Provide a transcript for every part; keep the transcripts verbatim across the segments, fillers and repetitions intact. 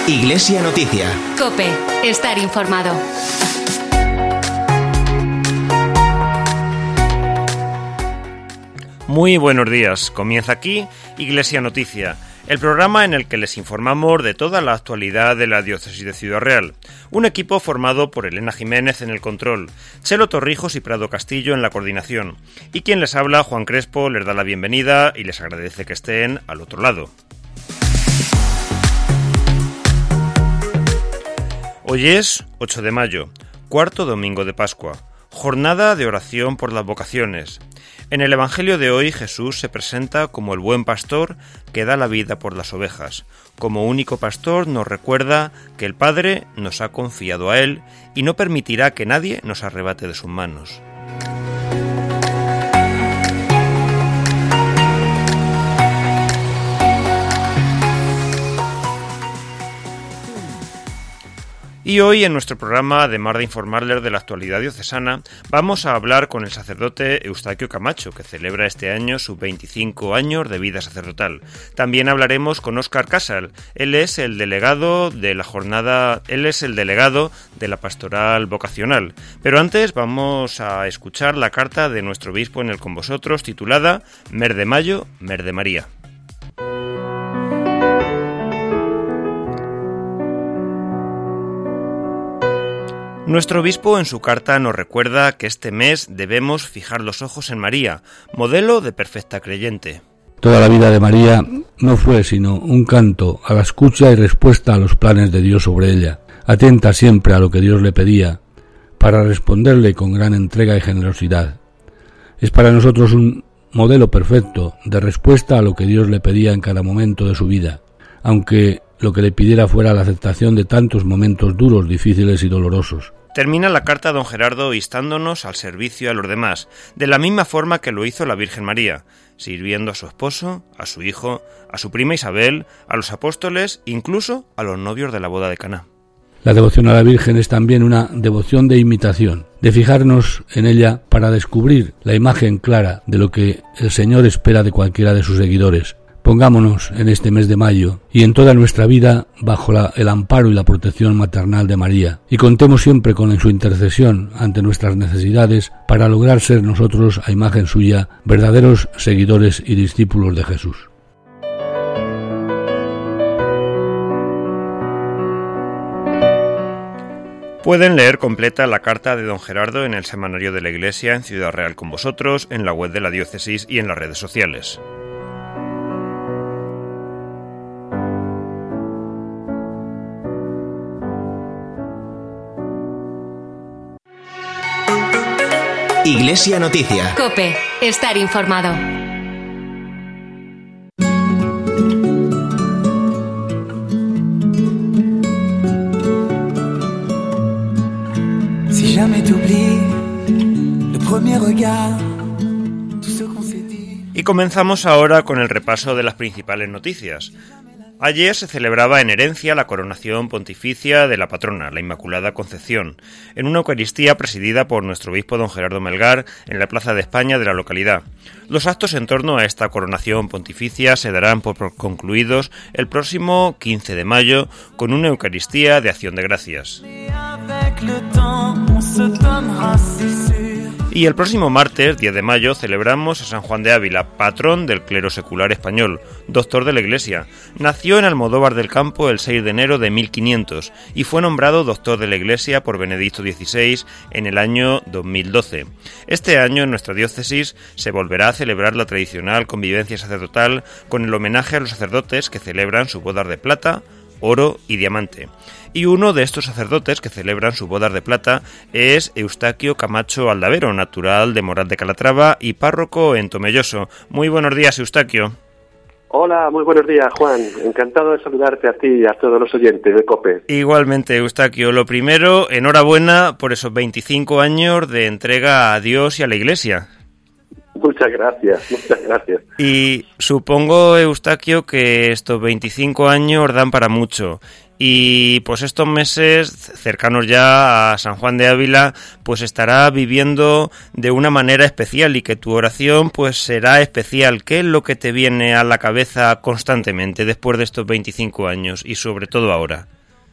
Iglesia Noticia. COPE. Estar informado. Muy buenos días. Comienza aquí Iglesia Noticia, el programa en el que les informamos de toda la actualidad de la diócesis de Ciudad Real. Un equipo formado por Elena Jiménez en el control, Chelo Torrijos y Prado Castillo en la coordinación. Y quien les habla, Juan Crespo, les da la bienvenida y les agradece que estén al otro lado. Hoy es ocho de mayo, cuarto domingo de Pascua, jornada de oración por las vocaciones. En el Evangelio de hoy Jesús se presenta como el buen pastor que da la vida por las ovejas. Como único pastor nos recuerda que el Padre nos ha confiado a Él y no permitirá que nadie nos arrebate de sus manos. Y hoy en nuestro programa, además de informarles de la actualidad diocesana, vamos a hablar con el sacerdote Eustaquio Camacho, que celebra este año sus veinticinco años de vida sacerdotal. También hablaremos con Óscar Casal. Él es el delegado de la jornada, él es el delegado de la pastoral vocacional. Pero antes vamos a escuchar la carta de nuestro obispo en el Con Vosotros, titulada Mes de Mayo, Mes de María. Nuestro obispo en su carta nos recuerda que este mes debemos fijar los ojos en María, modelo de perfecta creyente. Toda la vida de María no fue sino un canto a la escucha y respuesta a los planes de Dios sobre ella, atenta siempre a lo que Dios le pedía, para responderle con gran entrega y generosidad. Es para nosotros un modelo perfecto de respuesta a lo que Dios le pedía en cada momento de su vida, aunque lo que le pidiera fuera la aceptación de tantos momentos duros, difíciles y dolorosos. Termina la carta don Gerardo instándonos al servicio a los demás, de la misma forma que lo hizo la Virgen María, sirviendo a su esposo, a su hijo, a su prima Isabel, a los apóstoles, incluso a los novios de la boda de Caná. La devoción a la Virgen es también una devoción de imitación, de fijarnos en ella para descubrir la imagen clara de lo que el Señor espera de cualquiera de sus seguidores. Pongámonos en este mes de mayo y en toda nuestra vida bajo la, el amparo y la protección maternal de María, y contemos siempre con su intercesión ante nuestras necesidades para lograr ser nosotros, a imagen suya, verdaderos seguidores y discípulos de Jesús. Pueden leer completa la carta de don Gerardo en el Semanario de la Iglesia en Ciudad Real con Vosotros, en la web de la diócesis y en las redes sociales. Iglesia Noticia. COPE. Estar informado. Si jamais t'oublies le premier regard, tout ce qu'on s'est dit. Y comenzamos ahora con el repaso de las principales noticias. Ayer se celebraba en Herencia la coronación pontificia de la patrona, la Inmaculada Concepción, en una Eucaristía presidida por nuestro obispo don Gerardo Melgar en la Plaza de España de la localidad. Los actos en torno a esta coronación pontificia se darán por concluidos el próximo quince de mayo con una Eucaristía de acción de gracias. Y el próximo martes, diez de mayo, celebramos a San Juan de Ávila, patrón del clero secular español, doctor de la Iglesia. Nació en Almodóvar del Campo el seis de enero de mil quinientos y fue nombrado doctor de la Iglesia por Benedicto dieciséis en el año dos mil doce. Este año en nuestra diócesis se volverá a celebrar la tradicional convivencia sacerdotal con el homenaje a los sacerdotes que celebran sus bodas de plata, oro y diamante. Y uno de estos sacerdotes que celebran sus bodas de plata es Eustaquio Camacho Aldavero, natural de Moral de Calatrava y párroco en Tomelloso. Muy buenos días, Eustaquio. Hola, muy buenos días, Juan. Encantado de saludarte a ti y a todos los oyentes de COPE. Igualmente, Eustaquio. Lo primero, enhorabuena por esos veinticinco años de entrega a Dios y a la Iglesia. Muchas gracias, muchas gracias. Y supongo, Eustaquio, que estos veinticinco años dan para mucho. Y pues estos meses cercanos ya a San Juan de Ávila, pues estará viviendo de una manera especial y que tu oración pues será especial. ¿Qué es lo que te viene a la cabeza constantemente después de estos veinticinco años y sobre todo ahora?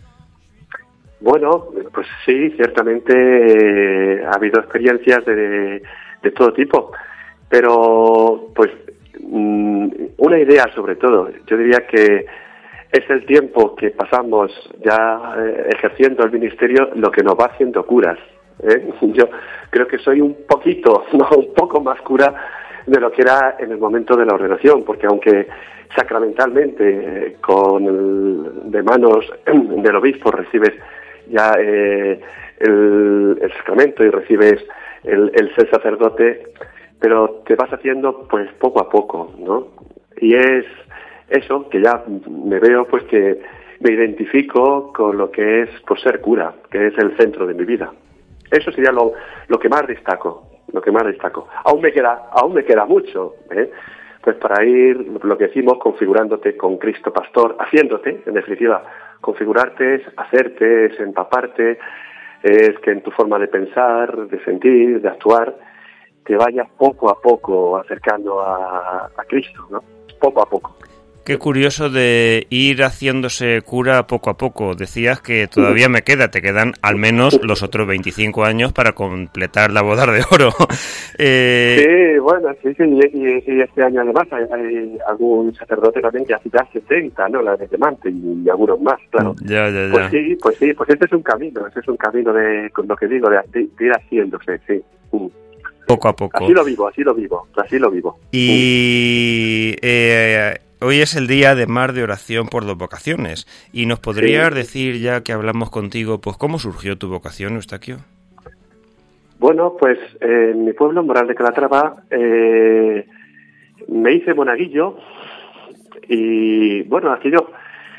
Bueno, pues sí, ciertamente eh, ha habido experiencias de, de todo tipo, pero pues mmm, una idea sobre todo, yo diría que es el tiempo que pasamos ya eh, ejerciendo el ministerio lo que nos va haciendo curas, ¿eh? Yo creo que soy un poquito, no, un poco más cura de lo que era en el momento de la ordenación, porque aunque sacramentalmente eh, con el, de manos del obispo recibes ya eh, el, el sacramento y recibes el, el ser sacerdote, pero te vas haciendo pues poco a poco, ¿no? Y es eso, que ya me veo pues que me identifico con lo que es pues ser cura, que es el centro de mi vida. Eso sería lo, lo que más destaco, lo que más destaco. Aún me queda, aún me queda mucho, ¿eh? Pues para ir, lo que decimos, configurándote con Cristo Pastor, haciéndote, en definitiva, configurarte es hacerte, es empaparte, es que en tu forma de pensar, de sentir, de actuar, te vayas poco a poco acercando a, a Cristo, ¿no? Poco a poco. Qué curioso de ir haciéndose cura poco a poco. Decías que todavía me queda, te quedan al menos los otros veinticinco años para completar la boda de oro. eh... Sí, bueno, sí, sí, y, y este año además hay, hay algún sacerdote también que hace ya setenta, ¿no? La de Demante y, y algunos más, claro. Ya, ya, ya. Pues sí, pues sí, pues este es un camino, este es un camino de, con lo que digo, de, de, de ir haciéndose, sí. Mm. Poco a poco. Así lo vivo, así lo vivo, así lo vivo. Y eh, hoy es el día además de oración por dos vocaciones. ¿Y nos podrías sí. decir, ya que hablamos contigo, pues cómo surgió tu vocación, Eustaquio? Bueno, pues eh, en mi pueblo, en Moral de Calatrava, eh, me hice monaguillo y bueno, aquello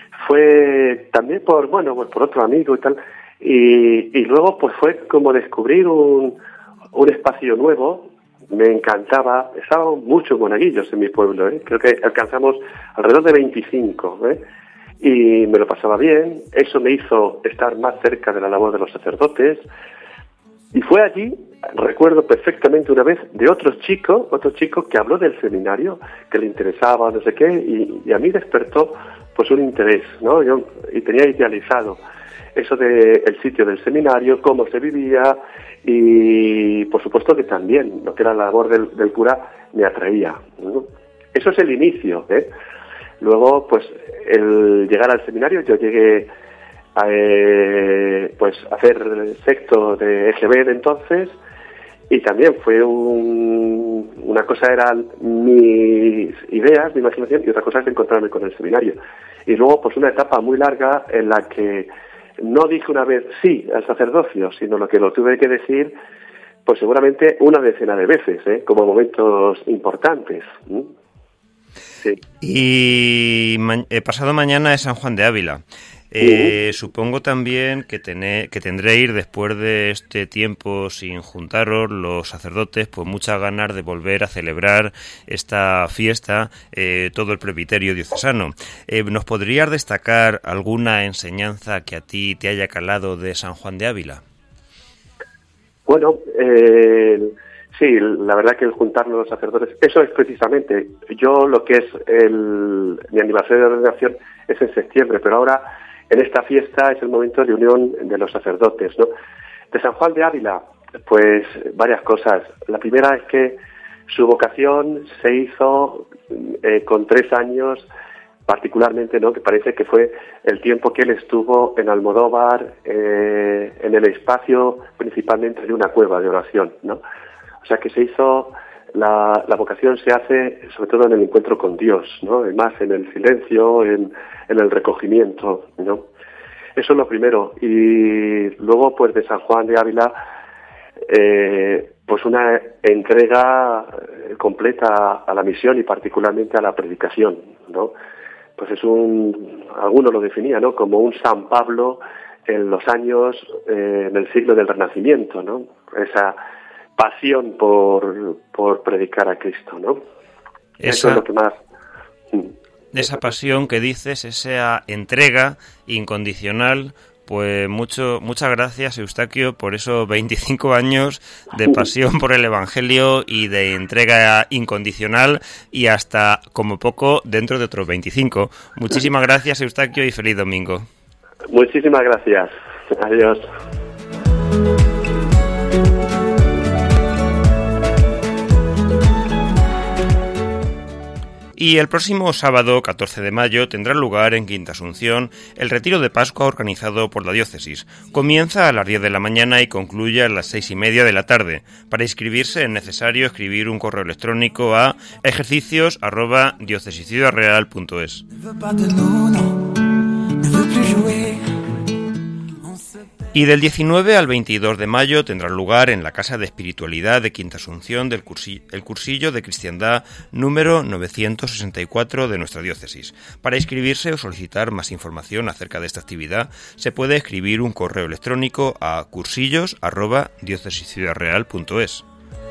fue también por, bueno, pues por otro amigo y tal. Y, y luego pues fue como descubrir un... un espacio nuevo, me encantaba, estaban muchos monaguillos en mi pueblo, ¿eh? Creo que alcanzamos alrededor de veinticinco, ¿eh? Y me lo pasaba bien, eso me hizo estar más cerca de la labor de los sacerdotes, y fue allí, recuerdo perfectamente una vez, de otro chico, otro chico que habló del seminario, que le interesaba, no sé qué, y, y a mí despertó pues un interés, ¿no? Yo y tenía idealizado eso de el sitio del seminario, cómo se vivía, y por supuesto que también lo que era la labor del, del cura me atraía, ¿no? Eso es el inicio, ¿eh? Luego, pues, el llegar al seminario, yo llegué a eh, pues, hacer sexto de E G B de entonces, y también fue un, una cosa eran mis ideas, mi imaginación, y otra cosa es encontrarme con el seminario. Y luego, pues, una etapa muy larga en la que no dije una vez sí al sacerdocio, sino lo que lo tuve que decir, pues seguramente una decena de veces, ¿eh? Como momentos importantes. ¿Mm? Sí. Y ma- eh, pasado mañana es San Juan de Ávila. Eh, uh-huh. Supongo también que, tené, que tendré ir después de este tiempo sin juntaros los sacerdotes, pues muchas ganas de volver a celebrar esta fiesta, eh, todo el presbiterio diocesano. Eh, ¿Nos podrías destacar alguna enseñanza que a ti te haya calado de San Juan de Ávila? Bueno, eh, sí, la verdad que el juntarnos los sacerdotes, eso es precisamente, yo lo que es el, mi aniversario de ordenación es en septiembre, pero ahora en esta fiesta es el momento de unión de los sacerdotes, ¿no? De San Juan de Ávila, pues varias cosas. La primera es que su vocación se hizo eh, con tres años, particularmente, ¿no? Que parece que fue el tiempo que él estuvo en Almodóvar, eh, en el espacio principalmente de una cueva de oración, ¿no? O sea que se hizo, la, la vocación se hace sobre todo en el encuentro con Dios, ¿no? Más en el silencio, en, en el recogimiento, ¿no? Eso es lo primero. Y luego, pues de San Juan de Ávila, eh, pues una entrega completa a la misión y particularmente a la predicación, ¿no? Pues es un, algunos lo definían, ¿no? Como un San Pablo en los años, eh, en el siglo del Renacimiento, ¿no? Esa pasión por, por predicar a Cristo, ¿no? Esa, Eso es lo que más... esa pasión que dices, esa entrega incondicional. Pues mucho, muchas gracias, Eustaquio, por esos veinticinco años de pasión por el Evangelio y de entrega incondicional, y hasta, como poco, dentro de otros veinticinco. Muchísimas gracias, Eustaquio, y feliz domingo. Muchísimas gracias. Adiós. Y el próximo sábado, catorce de mayo, tendrá lugar en Quinta Asunción el retiro de Pascua organizado por la diócesis. Comienza a las diez de la mañana y concluye a las seis y media de la tarde. Para inscribirse es necesario escribir un correo electrónico a ejercicios arroba diocesiciudadreal punto es. Y del diecinueve al veintidós de mayo tendrá lugar en la Casa de Espiritualidad de Quinta Asunción del cursillo, el cursillo de cristiandad número novecientos sesenta y cuatro de nuestra diócesis. Para inscribirse o solicitar más información acerca de esta actividad, se puede escribir un correo electrónico a cursillos arroba diocesiciudadreal punto es.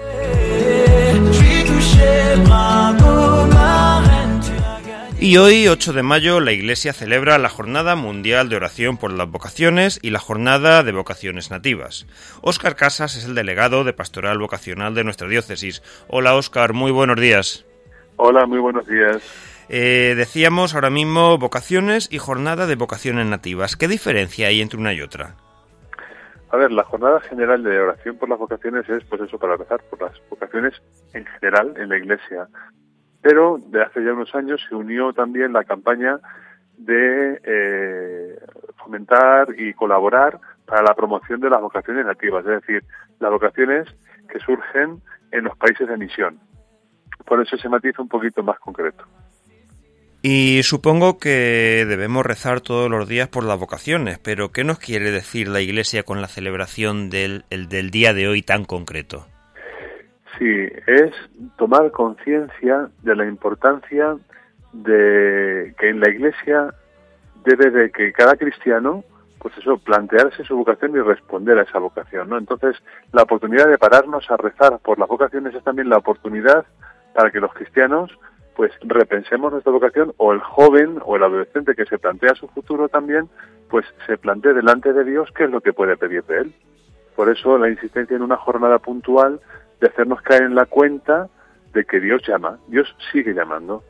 Y hoy, ocho de mayo, la Iglesia celebra la Jornada Mundial de Oración por las Vocaciones y la Jornada de Vocaciones Nativas. Óscar Casas es el delegado de Pastoral Vocacional de nuestra diócesis. Hola, Óscar, muy buenos días. Hola, muy buenos días. Eh, decíamos ahora mismo vocaciones y Jornada de Vocaciones Nativas. ¿Qué diferencia hay entre una y otra? A ver, la Jornada General de Oración por las Vocaciones es, pues eso, para rezar por las vocaciones en general en la Iglesia. Pero de hace ya unos años se unió también la campaña de eh, fomentar y colaborar para la promoción de las vocaciones nativas, es decir, las vocaciones que surgen en los países de misión. Por eso se matiza un poquito más concreto. Y supongo que debemos rezar todos los días por las vocaciones, pero ¿qué nos quiere decir la Iglesia con la celebración del, el, del día de hoy tan concreto? Sí, es tomar conciencia de la importancia de que en la Iglesia debe de que cada cristiano, pues eso, plantearse su vocación y responder a esa vocación, ¿no? Entonces, la oportunidad de pararnos a rezar por las vocaciones es también la oportunidad para que los cristianos, pues, repensemos nuestra vocación, o el joven o el adolescente que se plantea su futuro también, pues, se plantee delante de Dios qué es lo que puede pedir de él. Por eso, la insistencia en una jornada puntual de hacernos caer en la cuenta de que Dios llama, Dios sigue llamando.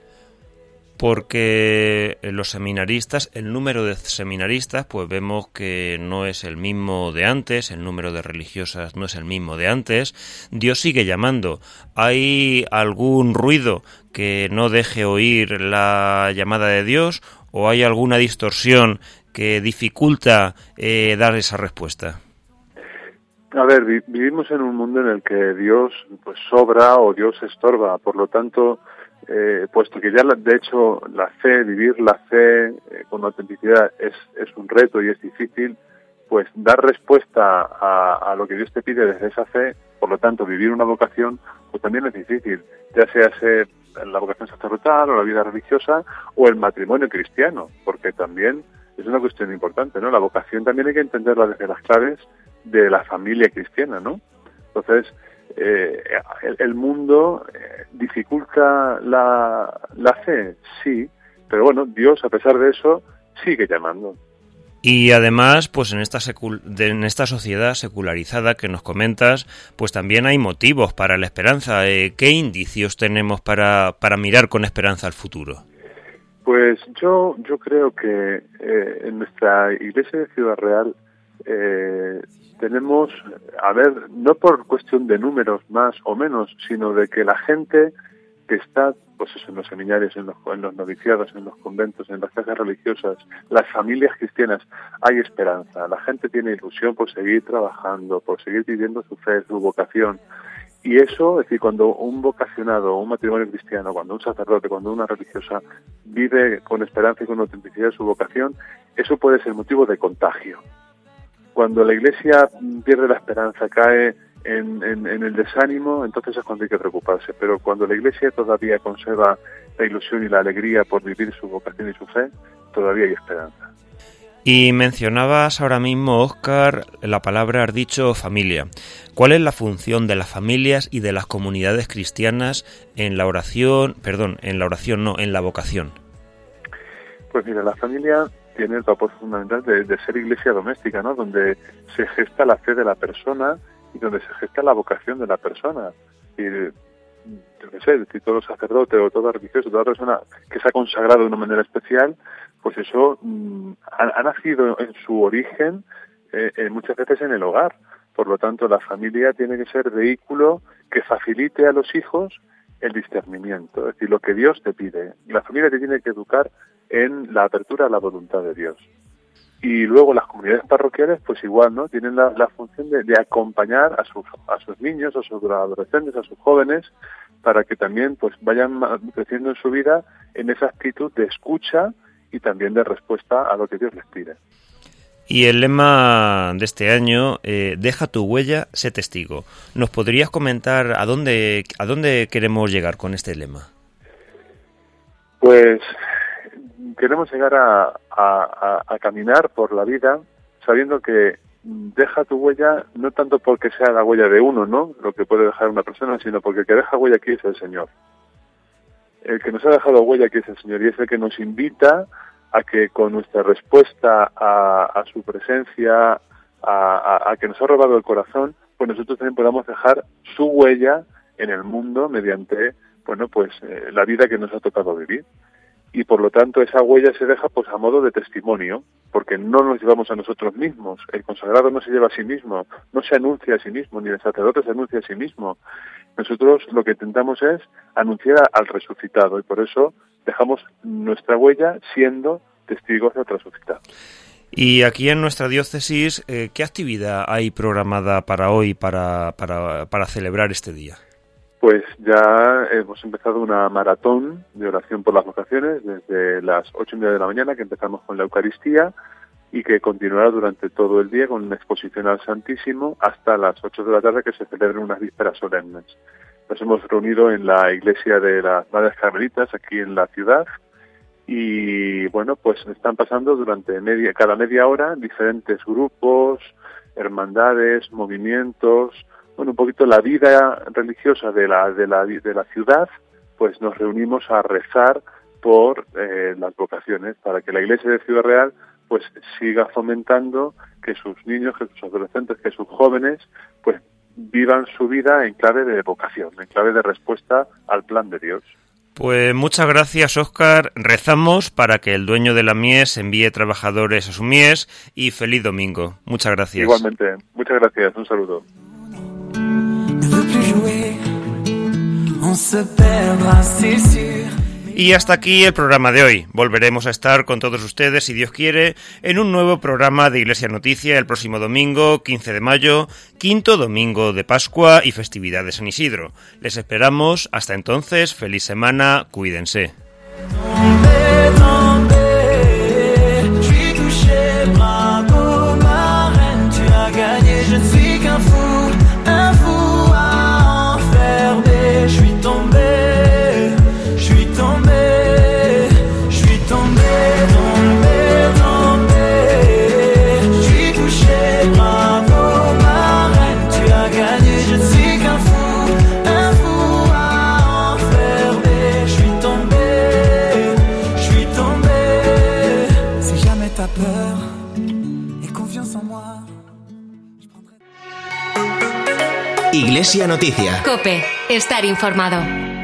Porque los seminaristas, el número de seminaristas, pues vemos que no es el mismo de antes, el número de religiosas no es el mismo de antes, Dios sigue llamando. ¿Hay algún ruido que no deje oír la llamada de Dios o hay alguna distorsión que dificulta eh, dar esa respuesta? A ver, vi- vivimos en un mundo en el que Dios pues sobra o Dios estorba, por lo tanto, eh, puesto que ya la, de hecho la fe, vivir la fe eh, con autenticidad es, es un reto y es difícil, pues dar respuesta a, a lo que Dios te pide desde esa fe, por lo tanto vivir una vocación, pues también es difícil, ya sea ser la vocación sacerdotal o la vida religiosa o el matrimonio cristiano, porque también es una cuestión importante, ¿no? La vocación también hay que entenderla desde las claves de la familia cristiana, ¿no? Entonces, eh, el, el mundo eh, dificulta la, la fe, sí, pero bueno, Dios, a pesar de eso, sigue llamando. Y además, pues en esta secul- de, en esta sociedad secularizada que nos comentas, pues también hay motivos para la esperanza. Eh, ¿Qué indicios tenemos para, para mirar con esperanza al futuro? Pues yo yo creo que eh, en nuestra Iglesia de Ciudad Real eh, tenemos, a ver, no por cuestión de números más o menos, sino de que la gente que está, pues eso, en los seminarios, en los, en los noviciados, en los conventos, en las casas religiosas, las familias cristianas, hay esperanza. La gente tiene ilusión por seguir trabajando, por seguir viviendo su fe, su vocación. Y eso, es decir, cuando un vocacionado, un matrimonio cristiano, cuando un sacerdote, cuando una religiosa vive con esperanza y con autenticidad su vocación, eso puede ser motivo de contagio. Cuando la Iglesia pierde la esperanza, cae en, en, en el desánimo, entonces es cuando hay que preocuparse. Pero cuando la Iglesia todavía conserva la ilusión y la alegría por vivir su vocación y su fe, todavía hay esperanza. Y mencionabas ahora mismo, Óscar, la palabra, has dicho, familia. ¿Cuál es la función de las familias y de las comunidades cristianas en la oración, perdón, en la oración no, en la vocación? Pues mira, la familia tiene el papel fundamental de, de ser iglesia doméstica, ¿no? Donde se gesta la fe de la persona y donde se gesta la vocación de la persona. Y, yo qué sé, si todo sacerdote o todo religioso, toda persona que se ha consagrado de una manera especial, pues eso mmm, ha, ha nacido en su origen eh, eh, muchas veces en el hogar. Por lo tanto, la familia tiene que ser vehículo que facilite a los hijos el discernimiento, es decir, lo que Dios te pide. La familia te tiene que educar en la apertura a la voluntad de Dios. Y luego las comunidades parroquiales, pues igual, ¿no? Tienen la, la función de, de acompañar a sus a sus niños, a sus adolescentes, a sus jóvenes, para que también pues vayan creciendo en su vida en esa actitud de escucha y también de respuesta a lo que Dios les pide. Y el lema de este año, eh, deja tu huella, sé testigo. ¿Nos podrías comentar a dónde a dónde queremos llegar con este lema? Pues queremos llegar a, a, a caminar por la vida sabiendo que deja tu huella no tanto porque sea la huella de uno, ¿no? Lo que puede dejar una persona, sino porque el que deja huella aquí es el Señor. El que nos ha dejado huella aquí es el Señor y es el que nos invita a que con nuestra respuesta a, a su presencia, a, a, a que nos ha robado el corazón, pues nosotros también podamos dejar su huella en el mundo mediante, bueno, pues eh, la vida que nos ha tocado vivir. Y por lo tanto esa huella se deja pues a modo de testimonio, porque no nos llevamos a nosotros mismos. El consagrado no se lleva a sí mismo, no se anuncia a sí mismo, ni el sacerdote se anuncia a sí mismo. Nosotros lo que intentamos es anunciar al resucitado y por eso dejamos nuestra huella siendo testigos del resucitado. Y aquí en nuestra diócesis, eh, ¿qué actividad hay programada para hoy, para, para, para celebrar este día? Pues ya hemos empezado una maratón de oración por las vocaciones desde las ocho y media de la mañana, que empezamos con la Eucaristía y que continuará durante todo el día con una exposición al Santísimo hasta las ocho de la tarde, que se celebran unas vísperas solemnes. Nos hemos reunido en la iglesia de las Madres Carmelitas aquí en la ciudad y bueno, pues están pasando durante media, cada media hora diferentes grupos, hermandades, movimientos. Bueno, un poquito la vida religiosa de la de la de la ciudad, pues nos reunimos a rezar por eh, las vocaciones, para que la Iglesia de Ciudad Real pues siga fomentando que sus niños, que sus adolescentes, que sus jóvenes, pues vivan su vida en clave de vocación, en clave de respuesta al plan de Dios. Pues muchas gracias, Óscar. Rezamos para que el dueño de la mies envíe trabajadores a su mies y feliz domingo. Muchas gracias. Igualmente, muchas gracias. Un saludo. Y hasta aquí el programa de hoy. Volveremos a estar con todos ustedes, si Dios quiere, en un nuevo programa de Iglesia Noticia el próximo domingo, quince de mayo, quinto domingo de Pascua y festividad de San Isidro. Les esperamos. Hasta entonces, feliz semana, cuídense. Iglesia Noticia. COPE. Estar informado.